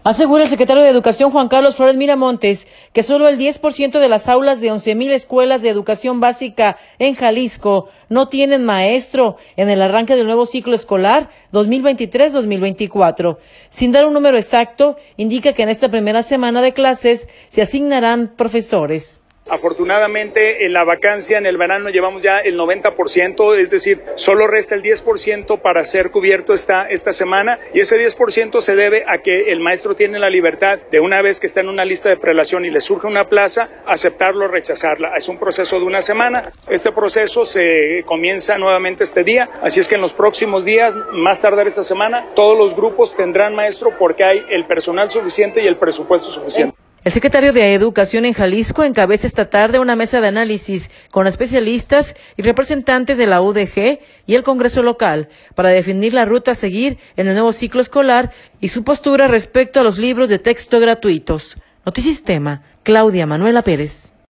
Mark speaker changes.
Speaker 1: Asegura el secretario de Educación, Juan Carlos Flores Miramontes, que solo el 10% de las aulas de 11,000 escuelas de educación básica en Jalisco no tienen maestro en el arranque del nuevo ciclo escolar 2023-2024. Sin dar un número exacto, indica que en esta primera semana de clases se asignarán profesores.
Speaker 2: Afortunadamente, en la vacancia en el verano llevamos ya el 90%, es decir, solo resta el 10% para ser cubierto esta semana, y ese 10% se debe a que el maestro tiene la libertad de, una vez que está en una lista de prelación y le surge una plaza, aceptarlo o rechazarla. Es un proceso de una semana. Este proceso se comienza nuevamente este día, así es que en los próximos días, más tardar esta semana, todos los grupos tendrán maestro porque hay el personal suficiente y el presupuesto suficiente.
Speaker 1: El secretario de Educación en Jalisco encabeza esta tarde una mesa de análisis con especialistas y representantes de la UDG y el Congreso local para definir la ruta a seguir en el nuevo ciclo escolar y su postura respecto a los libros de texto gratuitos. Notisistema, Claudia Manuela Pérez.